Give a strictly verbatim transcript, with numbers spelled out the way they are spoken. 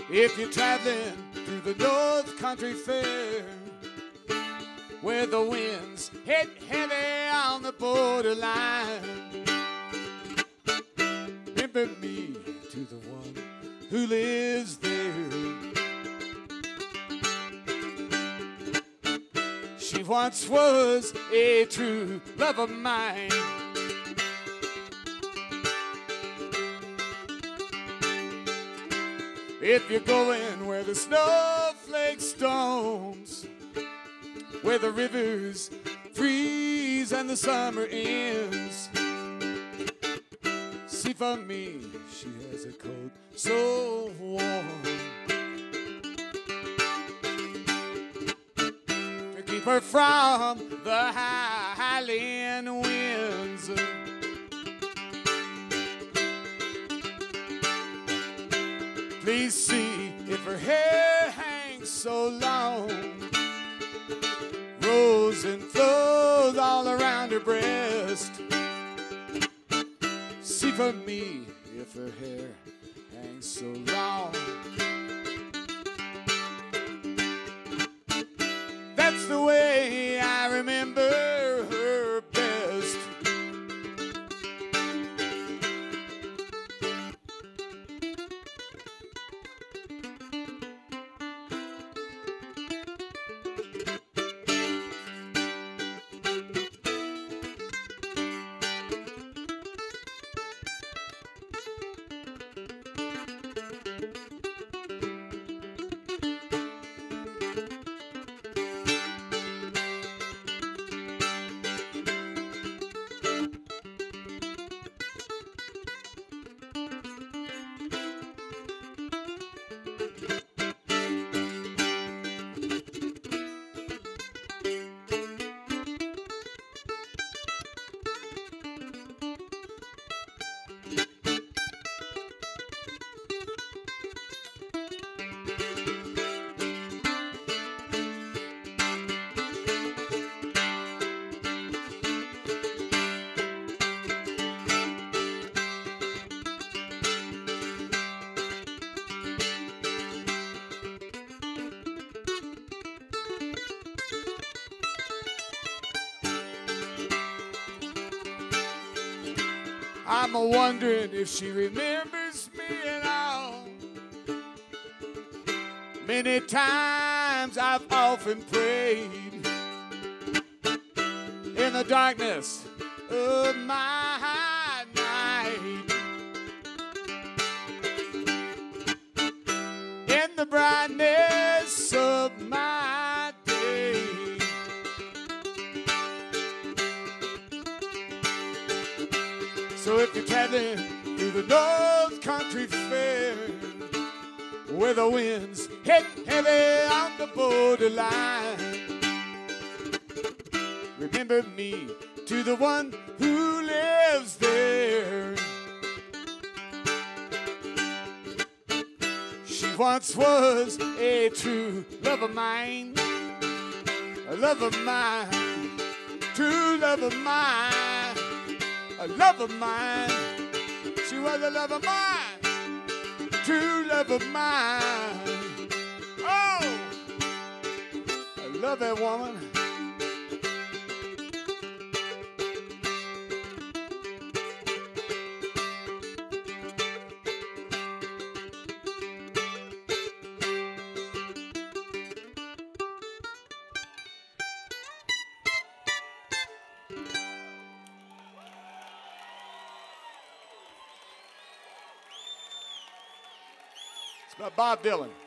If you're traveling through the North Country Fair, where the winds hit heavy on the borderline, remember me to the one who lives there. She once was a true love of mine. If you're going where the snowflake storms, where the rivers freeze and the summer ends, see for me, she has a coat so warm to keep her from the Highland winds. Please see if her hair hangs so long, rolls and flows all around her breast. See for me if her hair hangs so long. That's the way I remember her best. I'm a wondering if she remembers me at all. Many times I've often prayed in the darkness of my night, in the brightness of my day. So if you're traveling through the North Country Fair, where the winds hit heavy on the borderline, remember me to the one who lives there. She once was a true love of mine, a love of mine, true love of mine. A love of mine, she was a love of mine, true love of mine. Oh, I love that woman. It's about Bob Dylan.